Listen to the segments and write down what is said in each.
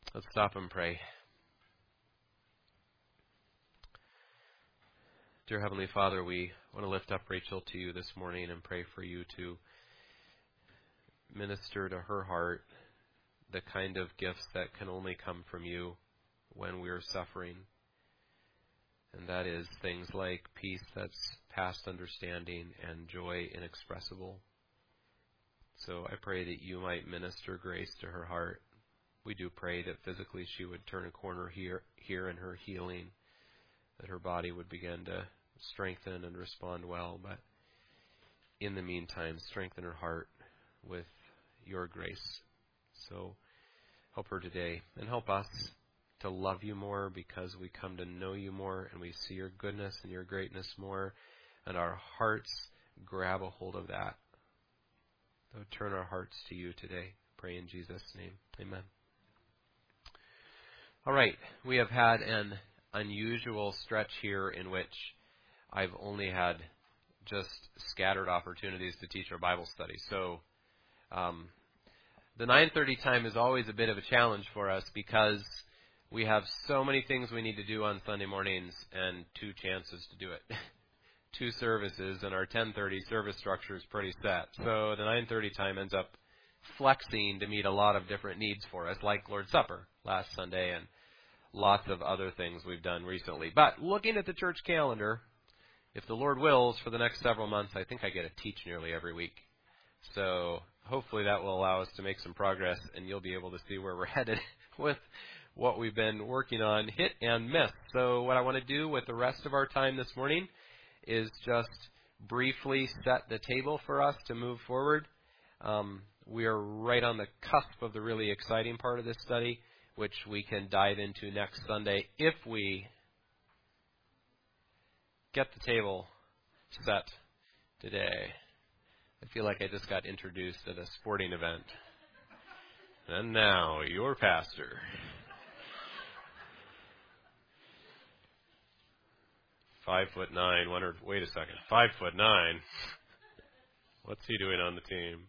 Let's stop and pray. Dear Heavenly Father, we want to lift up Rachel to you this morning and pray for you to minister to her heart the kind of gifts that can only come from you when we are suffering. And that is things like peace that's past understanding and joy inexpressible. So I pray that you might minister grace to her heart. We do pray that physically she would turn a corner here in her healing, that her body would begin to strengthen and respond well. But in the meantime, strengthen her heart with your grace. So help her today and help us to love you more because we come to know you more and we see your goodness and your greatness more, and our hearts grab a hold of that. So turn our hearts to you today. Pray in Jesus' name. Amen. All right. We have had an unusual stretch here in which I've only had just scattered opportunities to teach our Bible study. So the 9:30 time is always a bit of a challenge for us because we have so many things we need to do on Sunday mornings and 2 chances to do it. 2 services, and our 10:30 service structure is pretty set. So the 9:30 time ends up flexing to meet a lot of different needs for us, like Lord's Supper last Sunday and lots of other things we've done recently. But looking at the church calendar, if the Lord wills, for the next several months, I think I get to teach nearly every week. So hopefully that will allow us to make some progress, and you'll be able to see where we're headed with what we've been working on, hit and miss. So what I want to do with the rest of our time this morning is just briefly set the table for us to move forward. We are right on the cusp of the really exciting part of this study, which we can dive into next Sunday if we get the table set today. I feel like I just got introduced at a sporting event. And now, your pastor. 5'9". Wait a second. 5'9". What's he doing on the team?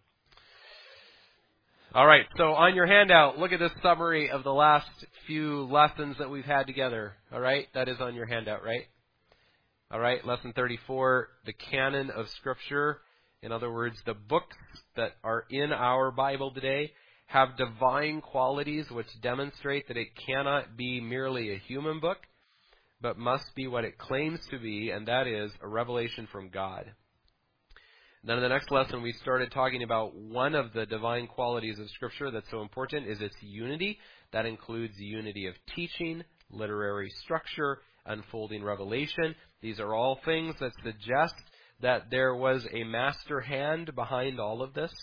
All right. So on your handout, look at this summary of the last few lessons that we've had together. All right. That is on your handout, right? All right. Lesson 34, the canon of Scripture. In other words, the books that are in our Bible today have divine qualities which demonstrate that it cannot be merely a human book, but must be what it claims to be, and that is a revelation from God. Then in the next lesson, we started talking about one of the divine qualities of Scripture that's so important is its unity. That includes the unity of teaching, literary structure, unfolding revelation. These are all things that suggest that there was a master hand behind all of this,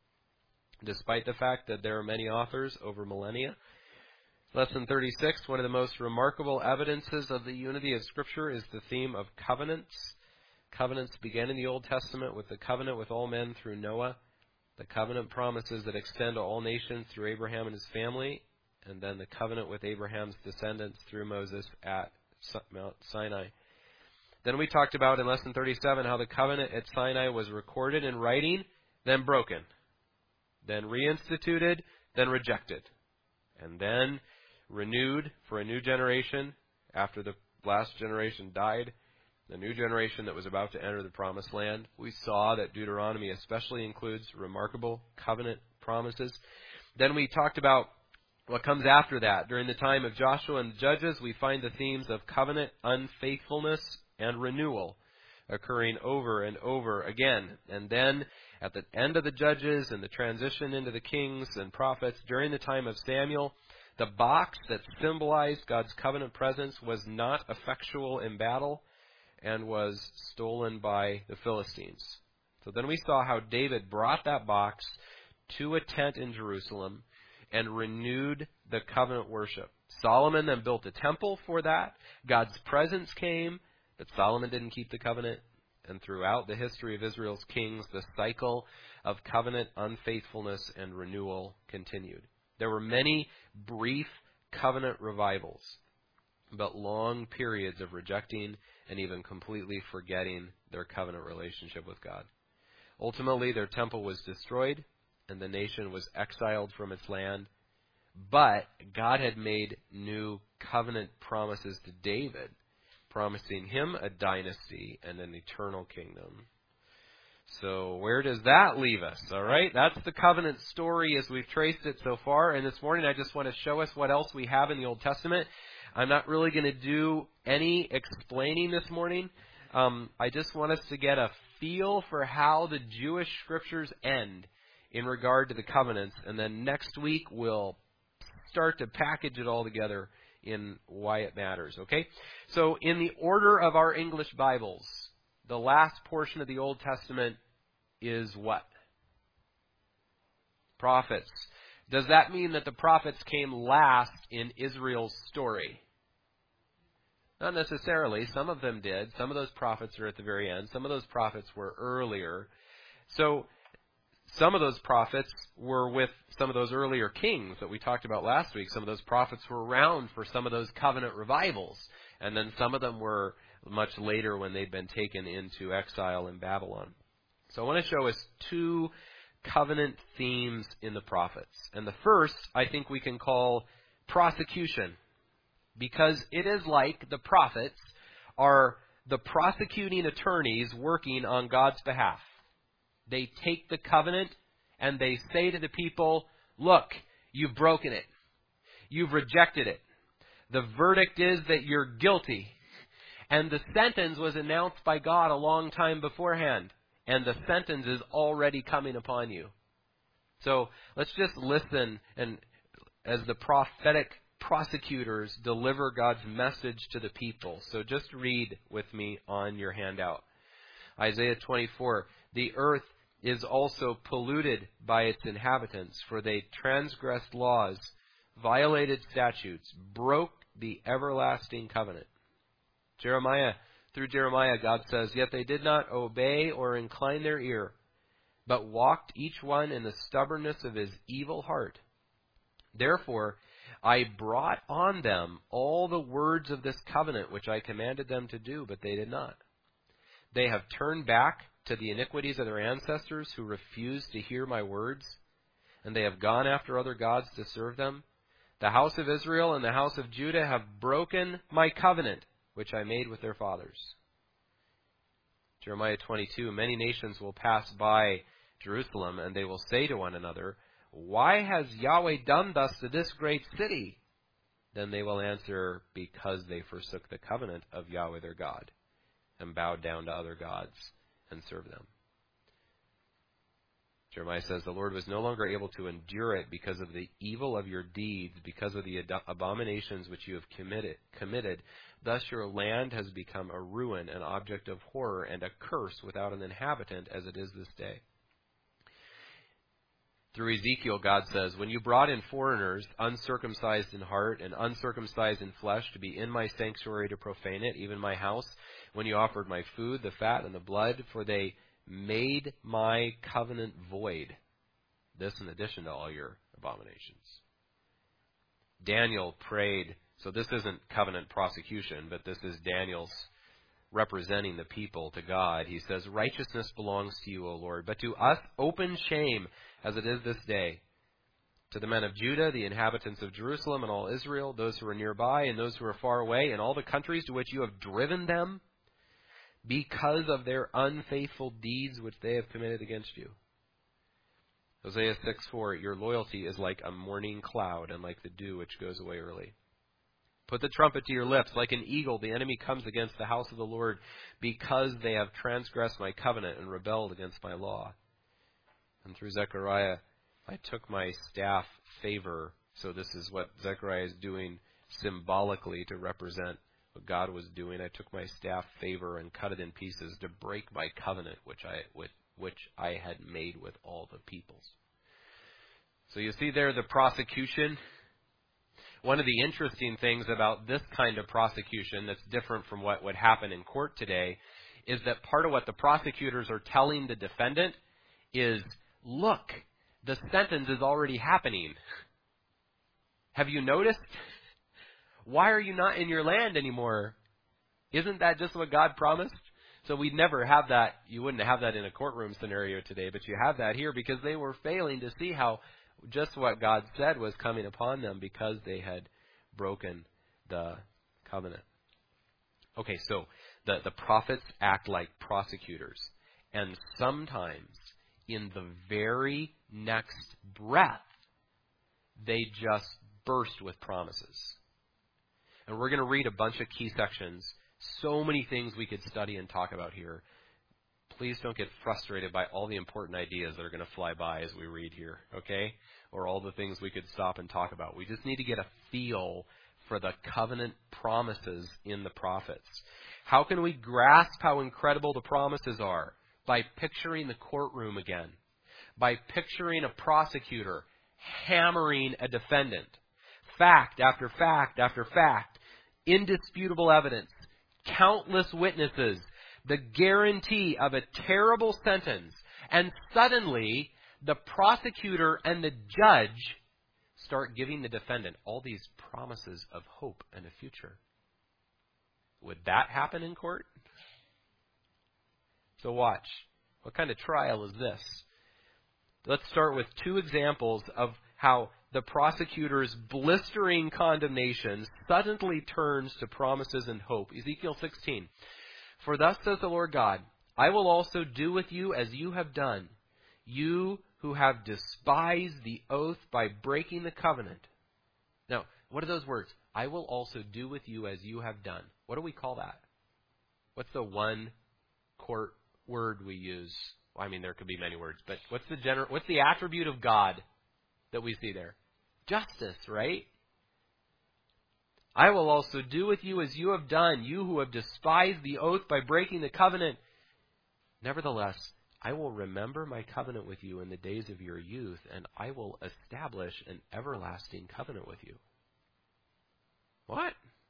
despite the fact that there are many authors over millennia. Lesson 36, one of the most remarkable evidences of the unity of Scripture is the theme of covenants. Covenants began in the Old Testament with the covenant with all men through Noah, the covenant promises that extend to all nations through Abraham and his family, and then the covenant with Abraham's descendants through Moses at Mount Sinai. Then we talked about in Lesson 37 how the covenant at Sinai was recorded in writing, then broken, then reinstituted, then rejected, and then renewed for a new generation after the last generation died, the new generation that was about to enter the promised land. We saw that Deuteronomy especially includes remarkable covenant promises. Then we talked about what comes after that. During the time of Joshua and Judges, we find the themes of covenant unfaithfulness and renewal occurring over and over again. And then at the end of the Judges and the transition into the kings and prophets during the time of Samuel, the box that symbolized God's covenant presence was not effectual in battle and was stolen by the Philistines. So then we saw how David brought that box to a tent in Jerusalem and renewed the covenant worship. Solomon then built a temple for that. God's presence came, but Solomon didn't keep the covenant. And throughout the history of Israel's kings, the cycle of covenant unfaithfulness and renewal continued. There were many brief covenant revivals, but long periods of rejecting and even completely forgetting their covenant relationship with God. Ultimately, their temple was destroyed, and the nation was exiled from its land. But God had made new covenant promises to David, promising him a dynasty and an eternal kingdom. So where does that leave us? All right, that's the covenant story as we've traced it so far. And this morning I just want to show us what else we have in the Old Testament. I'm not really going to do any explaining this morning. I just want us to get a feel for how the Jewish scriptures end in regard to the covenants. And then next week we'll start to package it all together in why it matters. Okay? So in the order of our English Bibles, the last portion of the Old Testament is what? Prophets. Does that mean that the prophets came last in Israel's story? Not necessarily. Some of them did. Some of those prophets are at the very end. Some of those prophets were earlier. So some of those prophets were with some of those earlier kings that we talked about last week. Some of those prophets were around for some of those covenant revivals. And then some of them were much later when they'd been taken into exile in Babylon. So I want to show us two covenant themes in the prophets. And the first, I think we can call prosecution. Because it is like the prophets are the prosecuting attorneys working on God's behalf. They take the covenant and they say to the people, look, you've broken it. You've rejected it. The verdict is that you're guilty. And the sentence was announced by God a long time beforehand. And the sentence is already coming upon you. So let's just listen and as the prophetic prosecutors deliver God's message to the people. So just read with me on your handout. Isaiah 24, the earth is also polluted by its inhabitants, for they transgressed laws, violated statutes, broke the everlasting covenant. Through Jeremiah, God says, yet they did not obey or incline their ear, but walked each one in the stubbornness of his evil heart. Therefore, I brought on them all the words of this covenant which I commanded them to do, but they did not. They have turned back to the iniquities of their ancestors who refused to hear my words, and they have gone after other gods to serve them. The house of Israel and the house of Judah have broken my covenant, which I made with their fathers. Jeremiah 22, many nations will pass by Jerusalem, and they will say to one another, why has Yahweh done thus to this great city? Then they will answer, because they forsook the covenant of Yahweh their God, and bowed down to other gods, and served them. Jeremiah says, the Lord was no longer able to endure it because of the evil of your deeds, because of the abominations which you have committed. Thus your land has become a ruin, an object of horror, and a curse without an inhabitant, as it is this day. Through Ezekiel, God says, when you brought in foreigners, uncircumcised in heart and uncircumcised in flesh, to be in my sanctuary to profane it, even my house, when you offered my food, the fat and the blood, for they made my covenant void. This in addition to all your abominations. Daniel prayed, so this isn't covenant prosecution, but this is Daniel's representing the people to God. He says, righteousness belongs to you, O Lord, but to us open shame, as it is this day. To the men of Judah, the inhabitants of Jerusalem and all Israel, those who are nearby and those who are far away, and all the countries to which you have driven them, because of their unfaithful deeds which they have committed against you. Hosea 6:4, your loyalty is like a morning cloud and like the dew which goes away early. Put the trumpet to your lips. Like an eagle, the enemy comes against the house of the Lord, because they have transgressed my covenant and rebelled against my law. And through Zechariah, I took my staff favor. So this is what Zechariah is doing symbolically to represent what God was doing. I took my staff favor and cut it in pieces to break my covenant, which I had made with all the peoples. So you see there the prosecution. One of the interesting things about this kind of prosecution that's different from what would happen in court today is that part of what the prosecutors are telling the defendant is, look, the sentence is already happening. Have you noticed? Why are you not in your land anymore? Isn't that just what God promised? So we'd never have that. You wouldn't have that in a courtroom scenario today, but you have that here because they were failing to see how just what God said was coming upon them because they had broken the covenant. Okay, so the prophets act like prosecutors. And sometimes, in the very next breath, they just burst with promises. And we're going to read a bunch of key sections. So many things we could study and talk about here. Please don't get frustrated by all the important ideas that are going to fly by as we read here, okay? Or all the things we could stop and talk about. We just need to get a feel for the covenant promises in the prophets. How can we grasp how incredible the promises are? By picturing the courtroom again. By picturing a prosecutor hammering a defendant. Fact after fact after fact. Indisputable evidence. Countless witnesses. The guarantee of a terrible sentence. And suddenly, the prosecutor and the judge start giving the defendant all these promises of hope and a future. Would that happen in court? So watch. What kind of trial is this? Let's start with two examples of how the prosecutor's blistering condemnation suddenly turns to promises and hope. Ezekiel 16. For thus says the Lord God, I will also do with you as you have done, you who have despised the oath by breaking the covenant. Now, what are those words? I will also do with you as you have done. What do we call that? What's the one court word we use? Well, I mean, there could be many words, but what's the attribute of God that we see there? Justice, right? I will also do with you as you have done, you who have despised the oath by breaking the covenant. Nevertheless, I will remember my covenant with you in the days of your youth, and I will establish an everlasting covenant with you. What?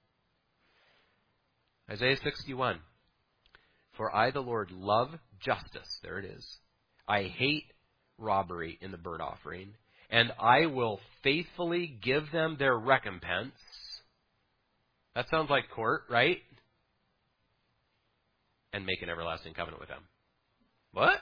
Isaiah 61. For I, the Lord, love justice. There it is. I hate robbery in the burnt offering, and I will faithfully give them their recompense. That sounds like court, right? And make an everlasting covenant with them. What?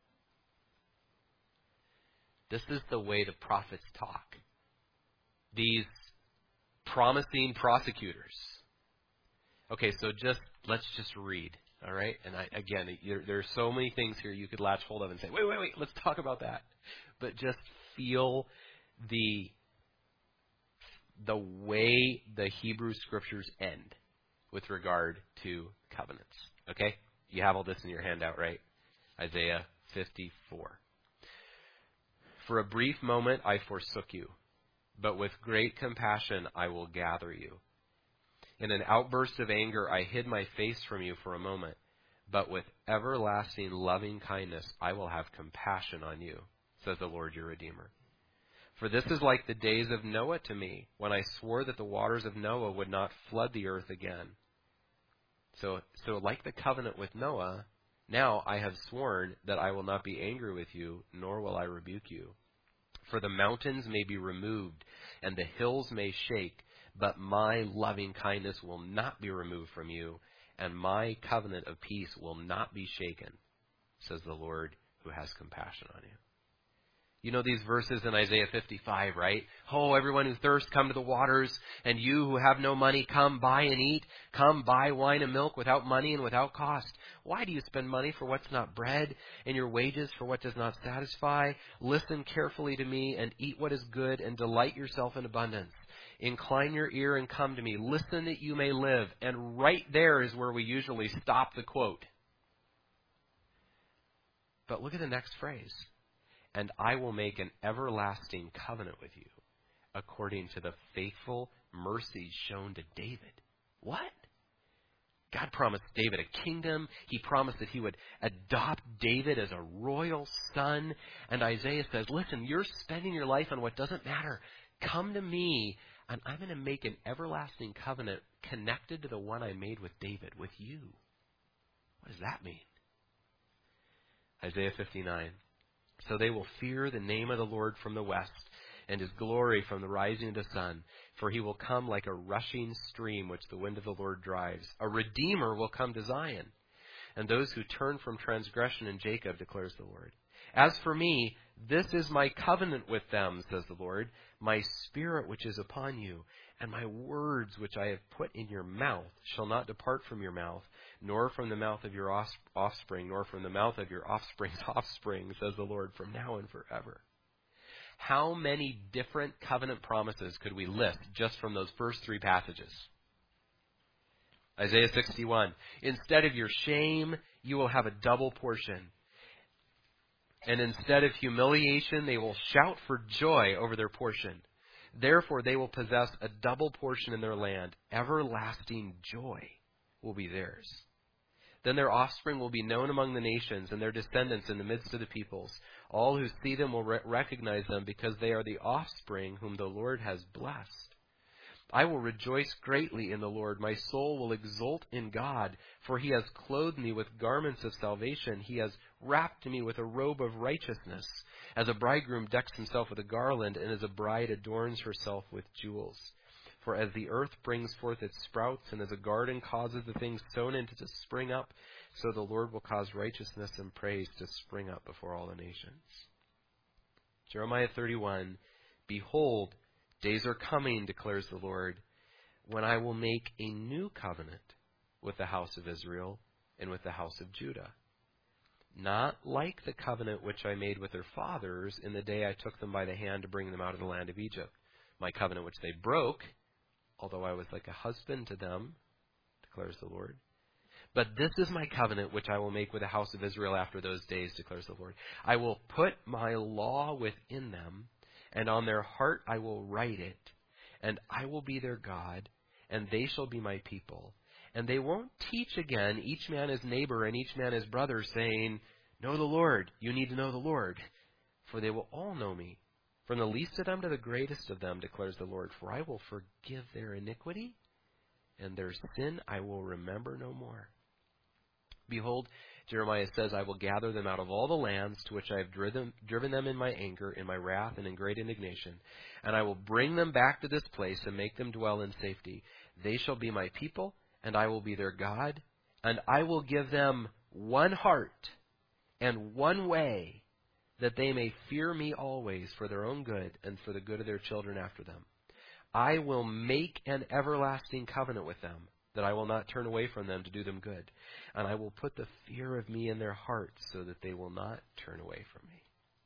This is the way the prophets talk. These promising prosecutors. Okay, so let's just read, all right? And there are so many things here you could latch hold of and say, wait, let's talk about that. But just feel the way the Hebrew Scriptures end with regard to covenants. Okay? You have all this in your handout, right? Isaiah 54. For a brief moment I forsook you, but with great compassion I will gather you. In an outburst of anger I hid my face from you for a moment, but with everlasting loving kindness I will have compassion on you, says the Lord your Redeemer. For this is like the days of Noah to me, when I swore that the waters of Noah would not flood the earth again. So like the covenant with Noah, now I have sworn that I will not be angry with you, nor will I rebuke you. For the mountains may be removed, and the hills may shake, but my loving kindness will not be removed from you, and my covenant of peace will not be shaken, says the Lord who has compassion on you. You know these verses in Isaiah 55, right? Oh, everyone who thirsts, come to the waters, and you who have no money, come buy and eat. Come buy wine and milk without money and without cost. Why do you spend money for what's not bread, and your wages for what does not satisfy? Listen carefully to me, and eat what is good, and delight yourself in abundance. Incline your ear and come to me. Listen that you may live. And right there is where we usually stop the quote. But look at the next phrase. And I will make an everlasting covenant with you, according to the faithful mercies shown to David. What? God promised David a kingdom. He promised that he would adopt David as a royal son. And Isaiah says, listen, you're spending your life on what doesn't matter. Come to me, and I'm going to make an everlasting covenant connected to the one I made with David, with you. What does that mean? Isaiah 59. So they will fear the name of the Lord from the west, and his glory from the rising of the sun. For he will come like a rushing stream which the wind of the Lord drives. A redeemer will come to Zion, and those who turn from transgression in Jacob, declares the Lord. As for me, This is my covenant with them, says the Lord, my spirit which is upon you, and my words which I have put in your mouth shall not depart from your mouth, nor from the mouth of your offspring, nor from the mouth of your offspring's offspring, says the Lord, from now and forever. How many different covenant promises could we list just from those first three passages? Isaiah 61, instead of your shame, you will have a double portion. And instead of humiliation, they will shout for joy over their portion. Therefore, they will possess a double portion in their land. Everlasting joy will be theirs. Then their offspring will be known among the nations, and their descendants in the midst of the peoples. All who see them will recognize them, because they are the offspring whom the Lord has blessed. I will rejoice greatly in the Lord. My soul will exult in God, for he has clothed me with garments of salvation. He has wrapped me with a robe of righteousness, as a bridegroom decks himself with a garland, and as a bride adorns herself with jewels. For as the earth brings forth its sprouts, and as a garden causes the things sown in to spring up, so the Lord will cause righteousness and praise to spring up before all the nations. Jeremiah 31, behold, days are coming, declares the Lord, when I will make a new covenant with the house of Israel and with the house of Judah. Not like the covenant which I made with their fathers in the day I took them by the hand to bring them out of the land of Egypt. My covenant which they broke, although I was like a husband to them, declares the Lord. But this is my covenant which I will make with the house of Israel after those days, declares the Lord. I will put my law within them, and on their heart I will write it, and I will be their God, and they shall be my people. And they won't teach again, each man his neighbor and each man his brother, saying, know the Lord, you need to know the Lord. For they will all know me, from the least of them to the greatest of them, declares the Lord. For I will forgive their iniquity, and their sin I will remember no more. Behold, Jeremiah says, I will gather them out of all the lands to which I have driven them in my anger, in my wrath, and in great indignation. And I will bring them back to this place and make them dwell in safety. They shall be my people, and I will be their God. And I will give them one heart and one way, that they may fear me always for their own good and for the good of their children after them. I will make an everlasting covenant with them, that I will not turn away from them to do them good. And I will put the fear of me in their hearts, so that they will not turn away from me.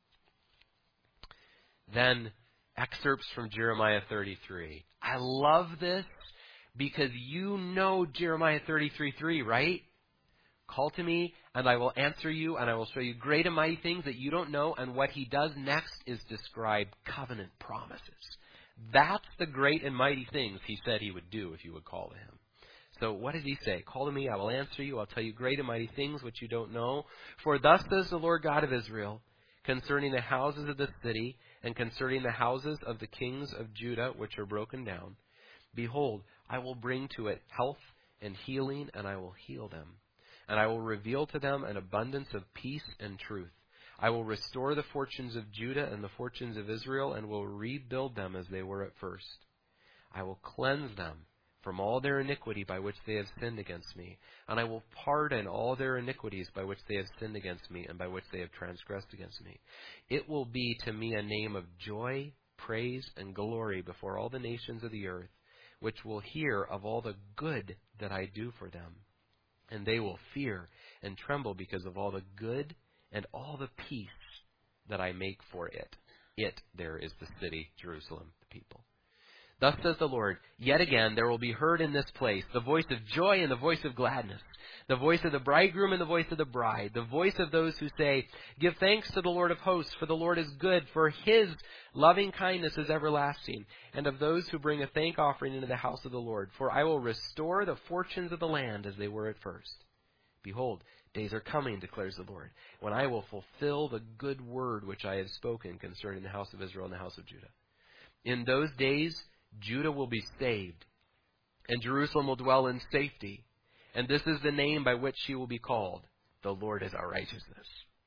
Then, excerpts from Jeremiah 33. I love this because you know Jeremiah 33:3, right? Call to me, and I will answer you, and I will show you great and mighty things that you don't know. And what he does next is describe covenant promises. That's the great and mighty things he said he would do if you would call to him. So what did he say? Call to me, I will answer you. I'll tell you great and mighty things which you don't know. For thus says the Lord God of Israel, concerning the houses of this city, and concerning the houses of the kings of Judah, which are broken down. Behold, I will bring to it health and healing, and I will heal them. And I will reveal to them an abundance of peace and truth. I will restore the fortunes of Judah and the fortunes of Israel, and will rebuild them as they were at first. I will cleanse them from all their iniquity by which they have sinned against me. And I will pardon all their iniquities by which they have sinned against me, and by which they have transgressed against me. It will be to me a name of joy, praise, and glory before all the nations of the earth, which will hear of all the good that I do for them. And they will fear and tremble because of all the good and all the peace that I make for it. It, there is the city, Jerusalem, the people. Thus says the Lord, yet again there will be heard in this place the voice of joy and the voice of gladness, the voice of the bridegroom and the voice of the bride, the voice of those who say, give thanks to the Lord of hosts, for the Lord is good, for his loving kindness is everlasting, and of those who bring a thank offering into the house of the Lord. For I will restore the fortunes of the land as they were at first. Behold, days are coming, declares the Lord, when I will fulfill the good word which I have spoken concerning the house of Israel and the house of Judah. In those days Judah will be saved, and Jerusalem will dwell in safety. And this is the name by which she will be called. The Lord is our righteousness.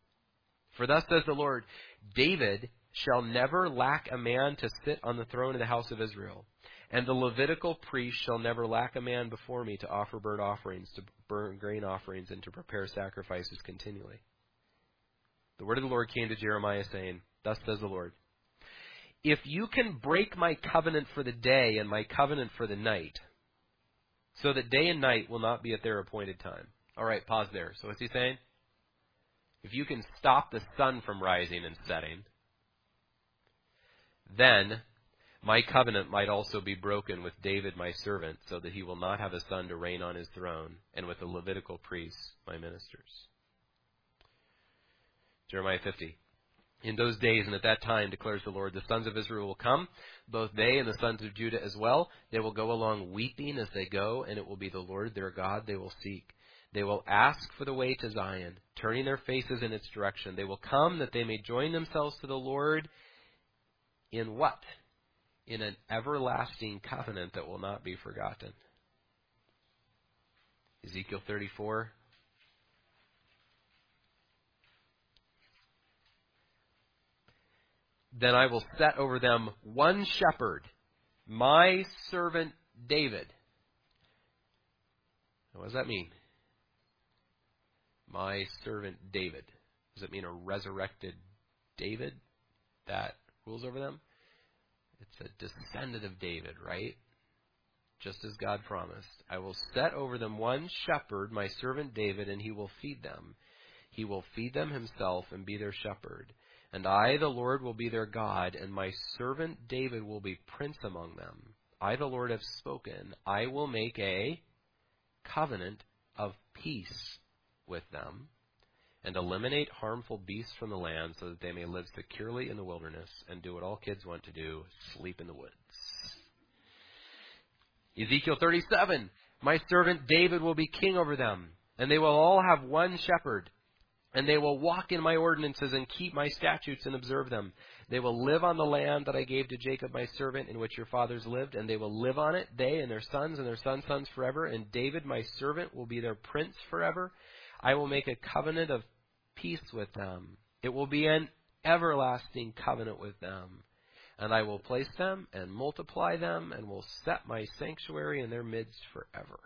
For thus says the Lord, David shall never lack a man to sit on the throne of the house of Israel. And the Levitical priest shall never lack a man before me to offer burnt offerings, to burn grain offerings, and to prepare sacrifices continually. The word of the Lord came to Jeremiah, saying, Thus says the Lord. If you can break my covenant for the day and my covenant for the night, so that day and night will not be at their appointed time. All right, pause there. So what's he saying? If you can stop the sun from rising and setting, then my covenant might also be broken with David my servant, so that he will not have a son to reign on his throne, and with the Levitical priests, my ministers. Jeremiah 50. In those days and at that time, declares the Lord, the sons of Israel will come, both they and the sons of Judah as well. They will go along weeping as they go, and it will be the Lord their God they will seek. They will ask for the way to Zion, turning their faces in its direction. They will come that they may join themselves to the Lord in what? In an everlasting covenant that will not be forgotten. Ezekiel 34. Then I will set over them one shepherd, my servant David. Now, what does that mean? My servant David. Does it mean a resurrected David that rules over them? It's a descendant of David, right? Just as God promised. I will set over them one shepherd, my servant David, and he will feed them. He will feed them himself and be their shepherd. And I, the Lord, will be their God, and my servant David will be prince among them. I, the Lord, have spoken. I will make a covenant of peace with them, and eliminate harmful beasts from the land, so that they may live securely in the wilderness and do what all kids want to do, sleep in the woods. Ezekiel 37, my servant David will be king over them, and they will all have one shepherd. And they will walk in my ordinances and keep my statutes and observe them. They will live on the land that I gave to Jacob my servant, in which your fathers lived, and they will live on it, they and their sons and their sons' sons forever. And David my servant will be their prince forever. I will make a covenant of peace with them. It will be an everlasting covenant with them. And I will place them and multiply them, and will set my sanctuary in their midst forever.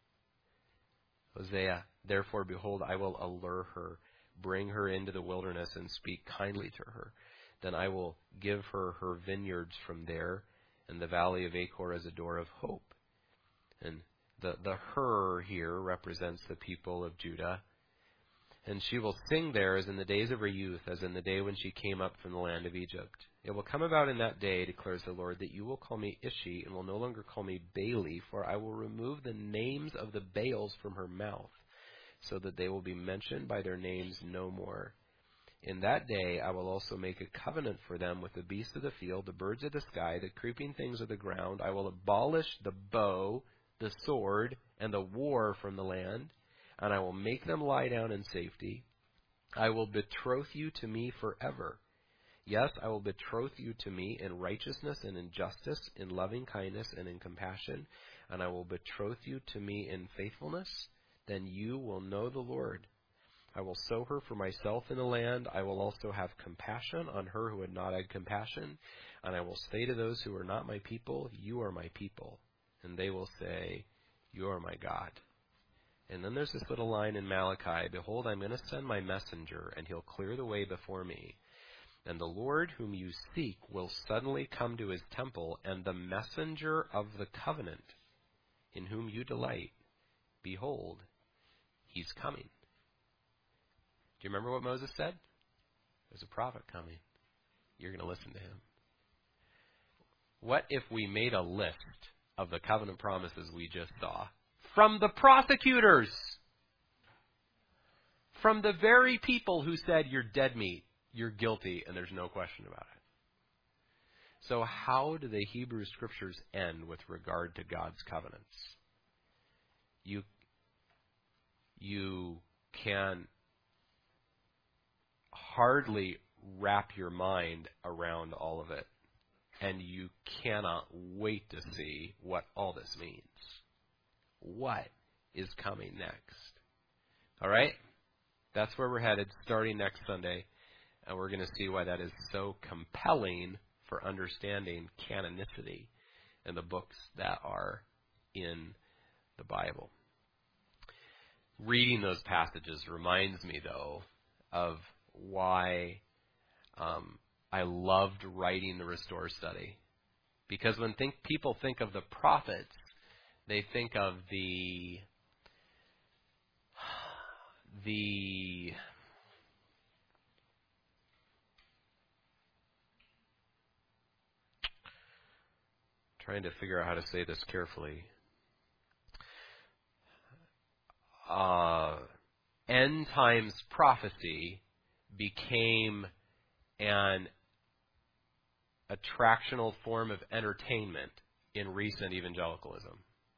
Hosea, therefore, behold, I will allure her, bring her into the wilderness, and speak kindly to her. Then I will give her her vineyards from there, and the valley of Achor as a door of hope. And the her here represents the people of Judah. And she will sing there as in the days of her youth, as in the day when she came up from the land of Egypt. It will come about in that day, declares the Lord, that you will call me Ishi, and will no longer call me Baali, for I will remove the names of the Baals from her mouth, so that they will be mentioned by their names no more. In that day I will also make a covenant for them with the beasts of the field, the birds of the sky, the creeping things of the ground. I will abolish the bow, the sword, and the war from the land, and I will make them lie down in safety. I will betroth you to me forever. Yes, I will betroth you to me in righteousness and in justice, in loving kindness and in compassion, and I will betroth you to me in faithfulness. Then you will know the Lord. I will sow her for myself in the land. I will also have compassion on her who had not had compassion. And I will say to those who are not my people, you are my people. And they will say, you are my God. And then there's this little line in Malachi, behold, I'm going to send my messenger, and he'll clear the way before me. And the Lord whom you seek will suddenly come to his temple, and the messenger of the covenant, in whom you delight, behold, he's coming. Do you remember what Moses said? There's a prophet coming. You're going to listen to him. What if we made a list of the covenant promises we just saw from the prosecutors? From the very people who said you're dead meat, you're guilty, and there's no question about it. So how do the Hebrew Scriptures end with regard to God's covenants? You can hardly wrap your mind around all of it, and you cannot wait to see what all this means. What is coming next? All right? That's where we're headed starting next Sunday, and we're going to see why that is so compelling for understanding canonicity and the books that are in the Bible. Reading those passages reminds me, though, of why I loved writing the Restore study. Because when people think of the prophets, they think of the trying to figure out how to say this carefully. End times prophecy became an attractional form of entertainment in recent evangelicalism.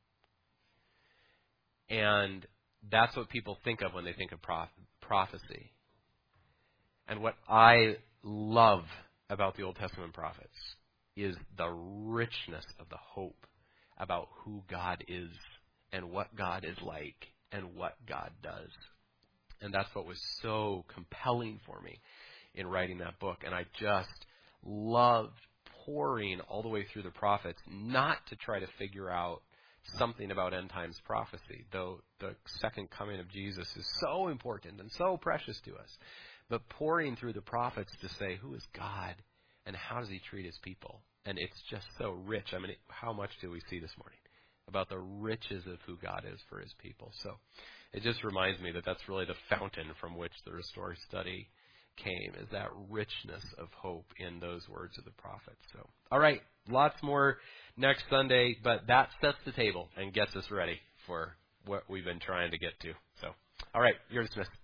And that's what people think of when they think of prophecy. And what I love about the Old Testament prophets is the richness of the hope about who God is and what God is like and what God does. And that's what was so compelling for me in writing that book. And I just loved pouring all the way through the prophets, not to try to figure out something about end times prophecy, though the second coming of Jesus is so important and so precious to us, but pouring through the prophets to say, who is God and how does he treat his people? And it's just so rich. I mean, how much do we see this morning about the riches of who God is for his people? So it just reminds me that that's really the fountain from which the Restore study came, is that richness of hope in those words of the prophets. So, all right, lots more next Sunday, but that sets the table and gets us ready for what we've been trying to get to. So, all right, you're dismissed.